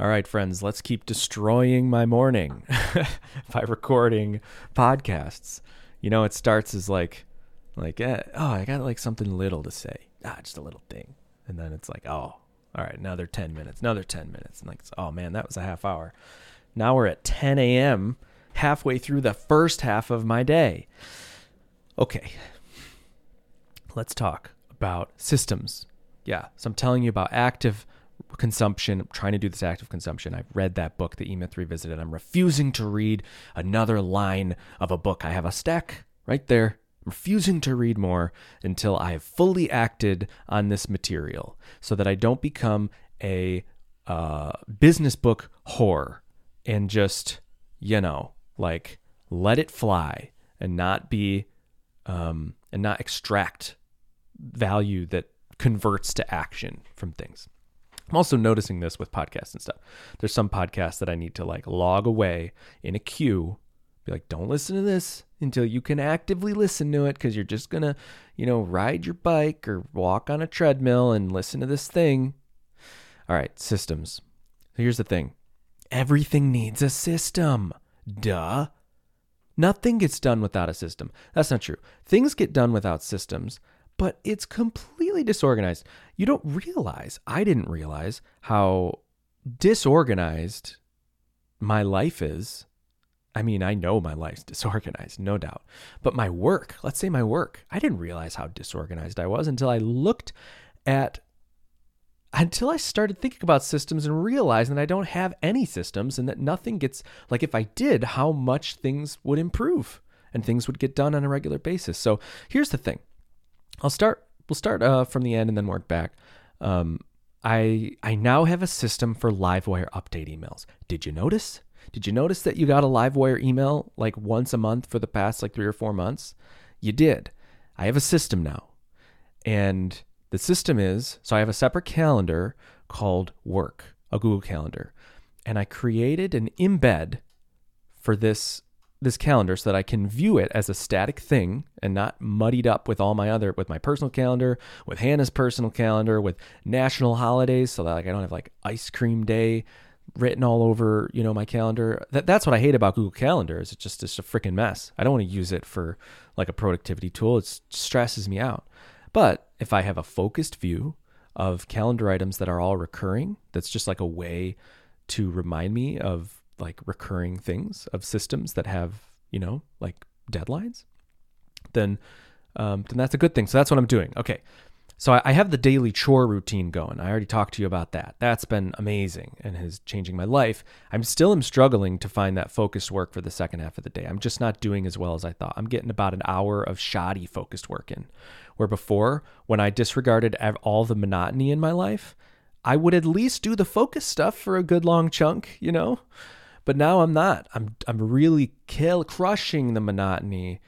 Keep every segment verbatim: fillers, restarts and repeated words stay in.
All right, friends, let's keep destroying my morning by recording podcasts. You know, it starts as like, like, eh, oh, I got like something little to say. Ah, just a little thing. And then it's like, oh, all right, another ten minutes, another ten minutes. And like, oh man, that was a half hour. Now we're at ten a.m., halfway through the first half of my day. Okay, let's talk about systems. Yeah, so I'm telling you about active consumption. I'm trying to do this active consumption. I've read that book, The E-Myth Revisited. I'm refusing to read another line of a book. I have a stack right there. I'm refusing to read more until I have fully acted on this material so that I don't become a uh, business book whore and just, you know, like let it fly and not be, um, and not extract value that converts to action from things. I'm also noticing this with podcasts and stuff. There's some podcasts that I need to like log away in a queue, be like, don't listen to this until you can actively listen to it, because you're just going to, you know, ride your bike or walk on a treadmill and listen to this thing. All right, systems. So here's the thing. Everything needs a system. Duh. Nothing gets done without a system. That's not true. Things get done without systems, but it's completely disorganized. You don't realize, I didn't realize how disorganized my life is. I mean, I know my life's disorganized, no doubt. But my work, let's say my work, I didn't realize how disorganized I was until I looked at, until I started thinking about systems and realizing that I don't have any systems and that nothing gets, like if I did, how much things would improve and things would get done on a regular basis. So here's the thing. I'll start, we'll start uh, from the end and then work back. Um, I I now have a system for Livewire update emails. Did you notice? Did you notice that you got a Livewire email like once a month for the past like three or four months? You did. I have a system now. And the system is, so I have a separate calendar called Work, a Google Calendar. And I created an embed for this this calendar so that I can view it as a static thing and not muddied up with all my other, with my personal calendar, with Hannah's personal calendar, with national holidays, so that like I don't have like ice cream day written all over, you know, my calendar. That that's what I hate about Google Calendar, is it's just, it's a freaking mess. I don't want to use it for like a productivity tool. It stresses me out. But if I have a focused view of calendar items that are all recurring, that's just like a way to remind me of like recurring things, of systems that have, you know, like deadlines, then, um, then that's a good thing. So that's what I'm doing. Okay. So I, I have the daily chore routine going. I already talked to you about that. That's been amazing and is changing my life. I'm still am struggling to find that focused work for the second half of the day. I'm just not doing as well as I thought. I'm getting about an hour of shoddy focused work in, where before, when I disregarded all the monotony in my life, I would at least do the focus stuff for a good long chunk, you know? But now I'm not. I'm I'm really kill crushing the monotony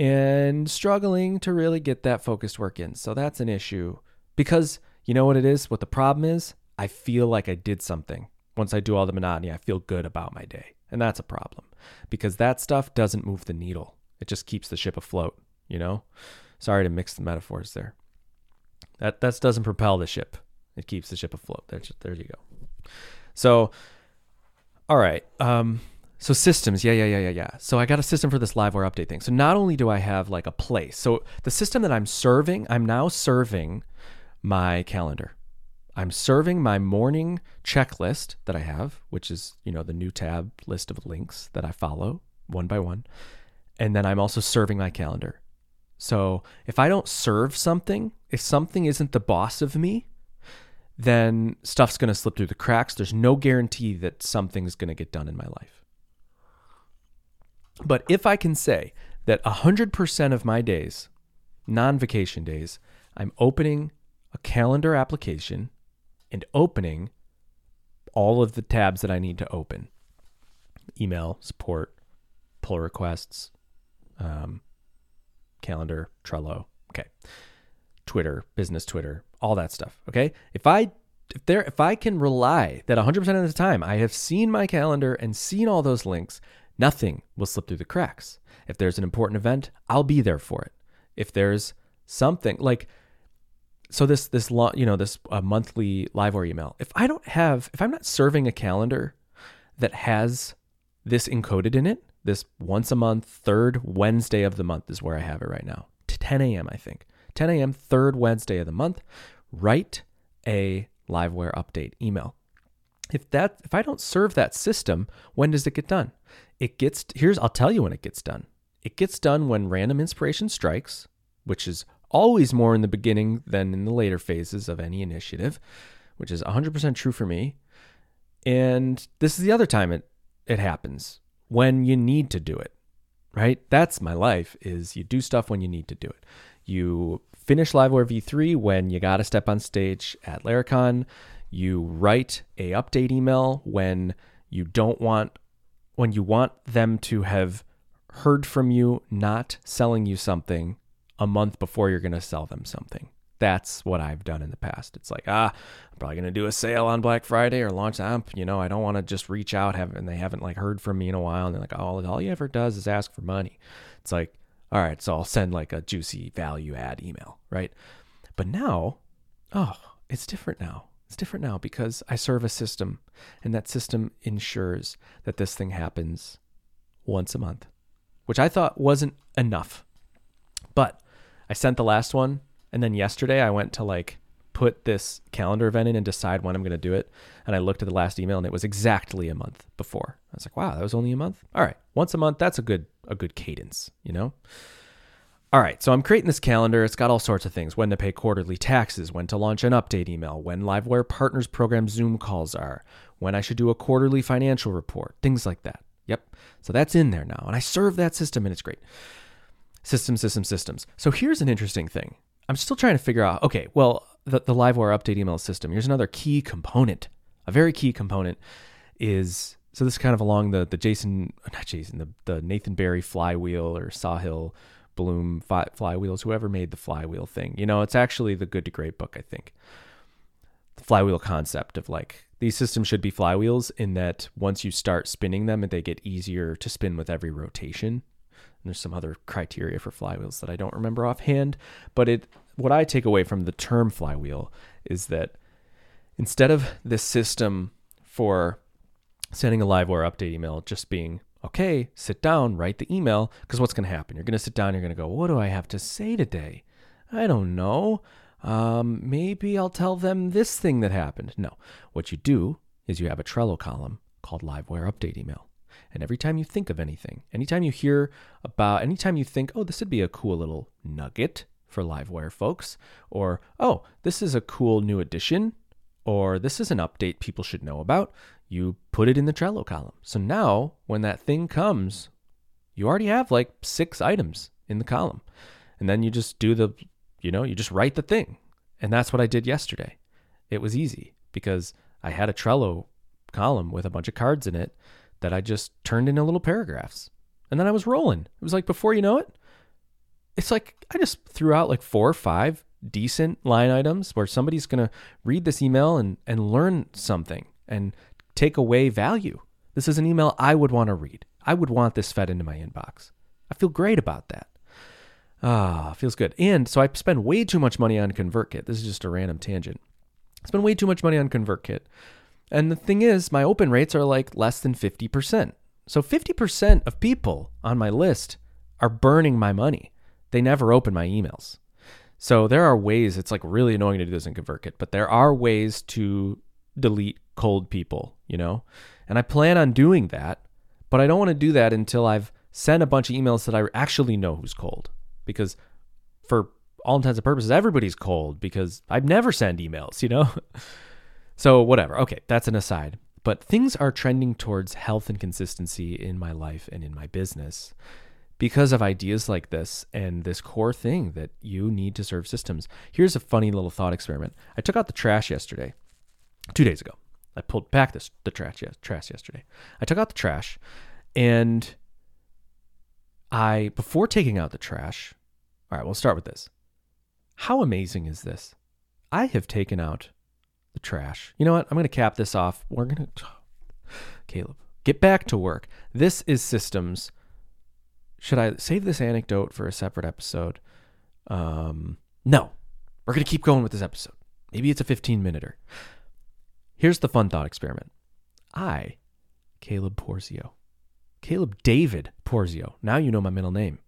and struggling to really get that focused work in. So that's an issue, because you know what it is? What the problem is? I feel like I did something. Once I do all the monotony, I feel good about my day. And that's a problem, because that stuff doesn't move the needle. It just keeps the ship afloat, you know? Sorry to mix the metaphors there. That that doesn't propel the ship. It keeps the ship afloat. There, there you go. So, all right. Um, so systems. Yeah, yeah, yeah, yeah, yeah. So I got a system for this Livewire update thing. So not only do I have like a place, so the system that I'm serving, I'm now serving my calendar. I'm serving my morning checklist that I have, which is, you know, the new tab list of links that I follow one by one. And then I'm also serving my calendar. So if I don't serve something, if something isn't the boss of me, then stuff's going to slip through the cracks. There's no guarantee that something's going to get done in my life. But if I can say that one hundred percent of my days, non-vacation days, I'm opening a calendar application and opening all of the tabs that I need to open. Email, support, pull requests, um, calendar, Trello, okay. Twitter, business Twitter, all that stuff. Okay. If I, if there, if I can rely that one hundred percent of the time I have seen my calendar and seen all those links, nothing will slip through the cracks. If there's an important event, I'll be there for it. If there's something like, so this this lo- you know this uh, monthly Livewire email. If I don't have, if I'm not serving a calendar that has this encoded in it, this once a month, third Wednesday of the month is where I have it right now. To ten a.m. I think ten a.m. third Wednesday of the month. Write a Livewire update email. If that if I don't serve that system, when does it get done? It gets here's I'll tell you when it gets done. It gets done when random inspiration strikes, which is always more in the beginning than in the later phases of any initiative, which is one hundred percent true for me. And this is the other time it it happens, when you need to do it, right? That's my life, is you do stuff when you need to do it. You finish Livewire V three when you got to step on stage at Laracon. You write a update email when you don't want, when you want them to have heard from you, not selling you something a month before you're going to sell them something. That's what I've done in the past. It's like, ah, I'm probably going to do a sale on Black Friday or launch amp. You know, I don't want to just reach out have, and they haven't like heard from me in a while. And they're like, oh, all he ever does is ask for money. It's like, all right, so I'll send like a juicy value add email, right? But now, oh, it's different now. It's different now because I serve a system, and that system ensures that this thing happens once a month, which I thought wasn't enough. But I sent the last one, and then yesterday I went to like put this calendar event in and decide when I'm going to do it. And I looked at the last email, and it was exactly a month before. I was like, wow, that was only a month? All right, once a month, that's a good a good cadence, you know? All right, so I'm creating this calendar. It's got all sorts of things: when to pay quarterly taxes, when to launch an update email, when Livewire Partners Program Zoom calls are, when I should do a quarterly financial report, things like that. Yep, so that's in there now. And I serve that system, and it's great. System, system, systems. So here's an interesting thing. I'm still trying to figure out, okay, well, the, the Livewire update email system, here's another key component. A very key component is, so this is kind of along the the Jason, not Jason, the, the Nathan Barry flywheel or Sahil Bloom fly, flywheels, whoever made the flywheel thing. You know, it's actually the Good to Great book, I think. The flywheel concept of like, these systems should be flywheels in that once you start spinning them, they get easier to spin with every rotation. And there's some other criteria for flywheels that I don't remember offhand, but it what I take away from the term flywheel is that instead of this system for sending a Livewire update email just being, okay, sit down, write the email, because what's going to happen? You're going to sit down, you're going to go, what do I have to say today? I don't know. Um, maybe I'll tell them this thing that happened. No, what you do is you have a Trello column called Livewire update email. And every time you think of anything, anytime you hear about, anytime you think, oh, this would be a cool little nugget for Livewire folks, or, oh, this is a cool new addition, or this is an update people should know about, you put it in the Trello column. So now when that thing comes, you already have like six items in the column. And then you just do the, you know, you just write the thing. And that's what I did yesterday. It was easy because I had a Trello column with a bunch of cards in it that I just turned into little paragraphs. And then I was rolling. It was like, before you know it, it's like I just threw out like four or five decent line items where somebody's going to read this email and, and learn something and take away value. This is an email I would want to read. I would want this fed into my inbox. I feel great about that. Ah, feels good. And so I spend way too much money on ConvertKit. This is just a random tangent. I spend way too much money on ConvertKit. And the thing is, my open rates are like less than fifty percent. So fifty percent of people on my list are burning my money. They never open my emails. So there are ways, it's like really annoying to do this in ConvertKit, but there are ways to delete cold people, you know? And I plan on doing that, but I don't want to do that until I've sent a bunch of emails that I actually know who's cold. Because for all intents and purposes, everybody's cold because I've never sent emails, you know? So whatever. Okay, that's an aside. But things are trending towards health and consistency in my life and in my business because of ideas like this and this core thing that you need to serve systems. Here's a funny little thought experiment. I took out the trash yesterday, two days ago. I pulled back this, the trash, trash yesterday. I took out the trash, and I, before taking out the trash, all right, we'll start with this. How amazing is this? I have taken out the trash. You know what? I'm going to cap this off. We're going to, Caleb, get back to work. This is systems. Should I save this anecdote for a separate episode? Um, no. We're going to keep going with this episode. Maybe it's a fifteen minuter. Here's the fun thought experiment. I, Caleb Porzio, Caleb David Porzio, now you know my middle name.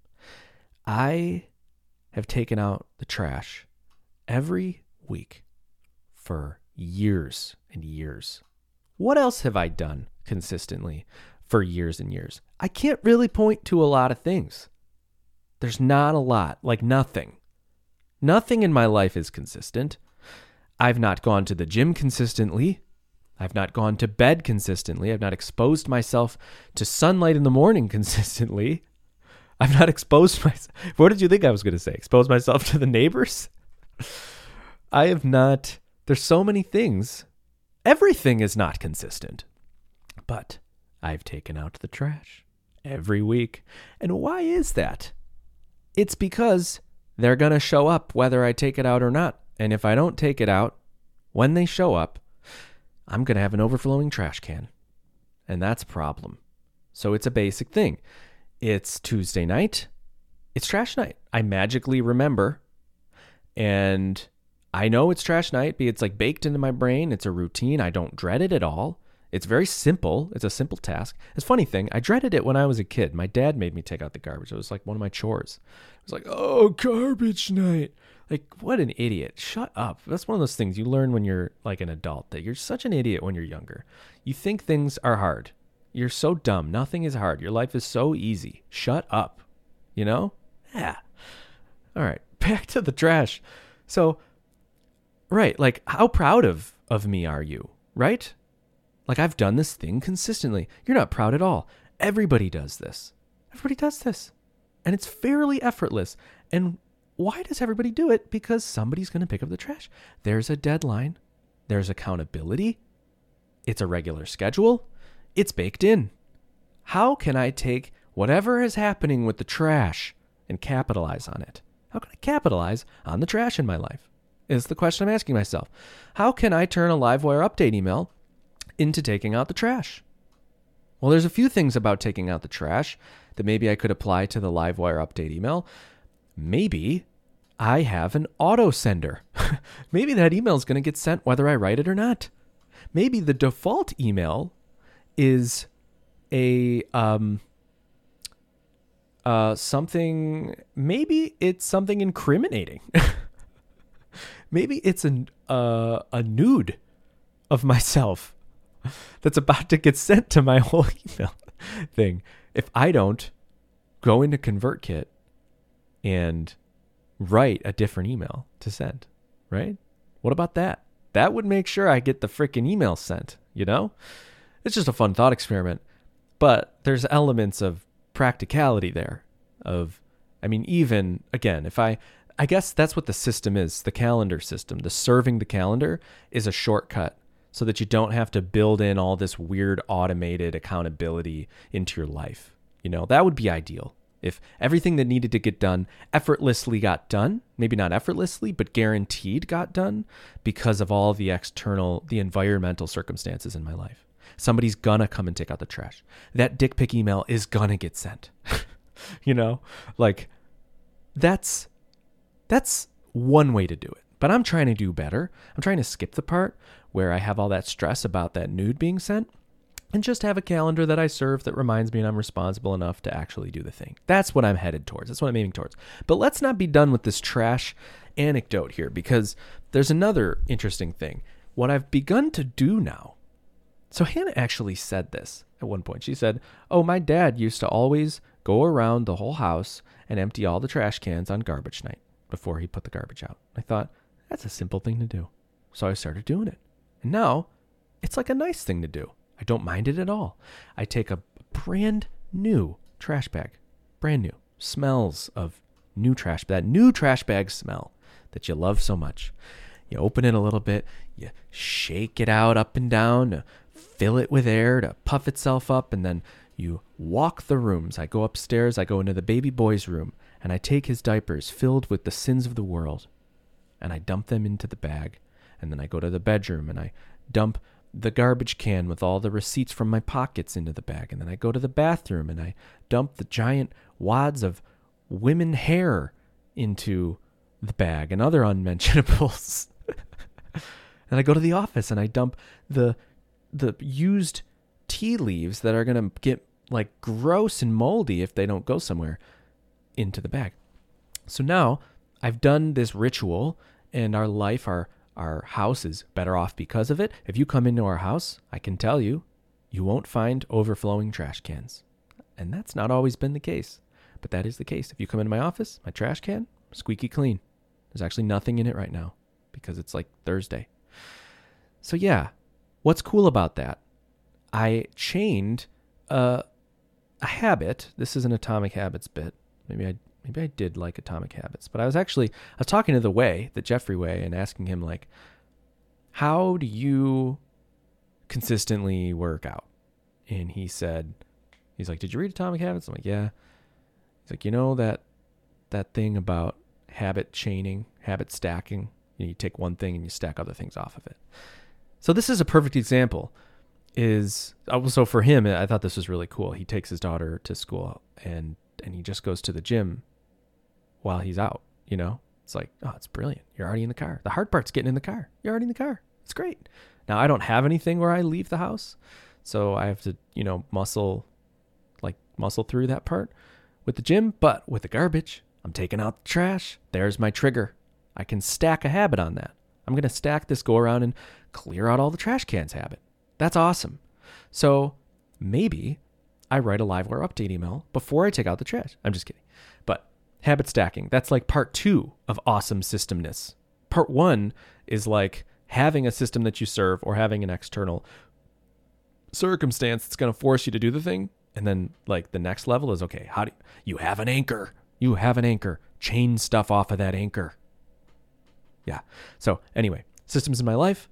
I have taken out the trash every week for years and years. What else have I done consistently for years and years? I can't really point to a lot of things. There's not a lot, like nothing. Nothing in my life is consistent. I've not gone to the gym consistently. I've not gone to bed consistently. I've not exposed myself to sunlight in the morning consistently. I've not exposed myself. What did you think I was going to say? Expose myself to the neighbors? I have not. There's so many things. Everything is not consistent. But I've taken out the trash every week. And why is that? It's because they're going to show up whether I take it out or not. And if I don't take it out, when they show up, I'm going to have an overflowing trash can. And that's a problem. So it's a basic thing. It's Tuesday night. It's trash night. I magically remember. And I know it's trash night. It's like baked into my brain. It's a routine. I don't dread it at all. It's very simple. It's a simple task. It's a funny thing. I dreaded it when I was a kid. My dad made me take out the garbage. It was like one of my chores. It was like, oh, garbage night. Like, what an idiot. Shut up. That's one of those things you learn when you're like an adult, that you're such an idiot when you're younger. You think things are hard. You're so dumb. Nothing is hard. Your life is so easy. Shut up. You know? Yeah. All right. Back to the trash. So, right. Like, how proud of, of me are you? Right? Like, I've done this thing consistently. You're not proud at all. Everybody does this. Everybody does this. And it's fairly effortless. And why does everybody do it? Because somebody's going to pick up the trash. There's a deadline. There's accountability. It's a regular schedule. It's baked in. How can I take whatever is happening with the trash and capitalize on it? How can I capitalize on the trash in my life? Is the question I'm asking myself. How can I turn a Livewire update email into taking out the trash? Well, there's a few things about taking out the trash that maybe I could apply to the Livewire update email. Maybe I have an auto sender. Maybe that email is going to get sent whether I write it or not. Maybe the default email is a um uh something. Maybe it's something incriminating. Maybe it's an uh, a nude of myself that's about to get sent to my whole email thing. If I don't go into ConvertKit and write a different email to send, right? What about that? That would make sure I get the freaking email sent, you know? It's just a fun thought experiment. But there's elements of practicality there. Of, I mean, even, again, if I, I guess that's what the system is, the calendar system. The serving the calendar is a shortcut so that you don't have to build in all this weird automated accountability into your life. You know, that would be ideal. If everything that needed to get done effortlessly got done, maybe not effortlessly, but guaranteed got done because of all the external, the environmental circumstances in my life. Somebody's gonna come and take out the trash. That dick pic email is gonna get sent. You know, like that's, that's one way to do it. But I'm trying to do better. I'm trying to skip the part where I have all that stress about that nude being sent and just have a calendar that I serve that reminds me and I'm responsible enough to actually do the thing. That's what I'm headed towards. That's what I'm aiming towards. But let's not be done with this trash anecdote here, because there's another interesting thing. What I've begun to do now. So Hannah actually said this at one point. She said, oh, my dad used to always go around the whole house and empty all the trash cans on garbage night before he put the garbage out. I thought, that's a simple thing to do. So I started doing it. And now it's like a nice thing to do. I don't mind it at all. I take a brand new trash bag, brand new, smells of new trash, that new trash bag smell that you love so much. You open it a little bit, you shake it out up and down, to fill it with air to puff itself up, and then you walk the rooms. I go upstairs, I go into the baby boy's room, and I take his diapers filled with the sins of the world, and I dump them into the bag. And then I go to the bedroom and I dump the garbage can with all the receipts from my pockets into the bag. And then I go to the bathroom and I dump the giant wads of women hair into the bag and other unmentionables. And I go to the office and I dump the the used tea leaves that are going to get like gross and moldy if they don't go somewhere into the bag. So now I've done this ritual, and our life, our our house is better off because of it. If you come into our house, I can tell you, you won't find overflowing trash cans. And that's not always been the case, but that is the case. If you come into my office, my trash can, squeaky clean. There's actually nothing in it right now because it's like Thursday. So yeah, what's cool about that? I chained a, a habit. This is an Atomic Habits bit. Maybe I maybe I did like Atomic Habits, but I was actually I was talking to the Way, the Jeffrey Way, and asking him like, how do you consistently work out? And he said, he's like, did you read Atomic Habits? I'm like, yeah. He's like, you know that that thing about habit chaining, habit stacking? You know, you take one thing and you stack other things off of it. So this is a perfect example. Is also for him, I thought this was really cool. He takes his daughter to school and and he just goes to the gym while he's out, you know? It's like, oh, it's brilliant. You're already in the car. The hard part's getting in the car. You're already in the car. It's great. Now, I don't have anything where I leave the house, so I have to, you know, muscle, like muscle through that part with the gym, but with the garbage, I'm taking out the trash. There's my trigger. I can stack a habit on that. I'm going to stack this go around and clear out all the trash cans habit. That's awesome. So maybe I write a Livewire update email before I take out the trash. I'm just kidding. But habit stacking, that's like part two of awesome systemness. Part one is like having a system that you serve or having an external circumstance that's going to force you to do the thing. And then like the next level is, okay, how do you, you have an anchor? You have an anchor. Chain stuff off of that anchor. Yeah. So anyway, systems in my life.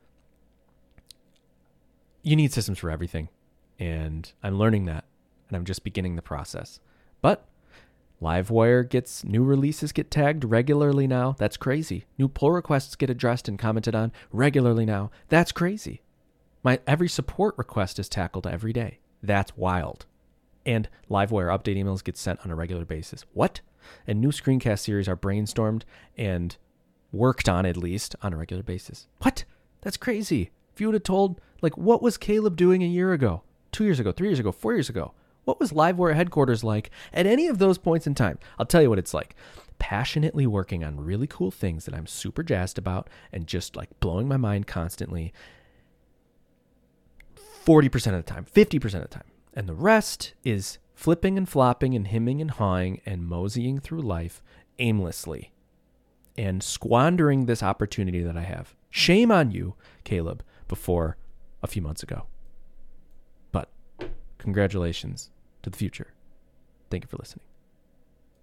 You need systems for everything. And I'm learning that. And I'm just beginning the process. But Livewire gets new releases get tagged regularly now. That's crazy. New pull requests get addressed and commented on regularly now. That's crazy. My every support request is tackled every day. That's wild. And Livewire update emails get sent on a regular basis. What? And new screencast series are brainstormed and worked on, at least on a regular basis. What? That's crazy. If you would have told, like, what was Caleb doing a year ago, two years ago, three years ago, four years ago? What was Livewire headquarters like at any of those points in time? I'll tell you what it's like. Passionately working on really cool things that I'm super jazzed about and just like blowing my mind constantly forty percent of the time, fifty percent of the time. And the rest is flipping and flopping and hemming and hawing and moseying through life aimlessly and squandering this opportunity that I have. Shame on you, Caleb, before a few months ago. But congratulations to the future. Thank you for listening.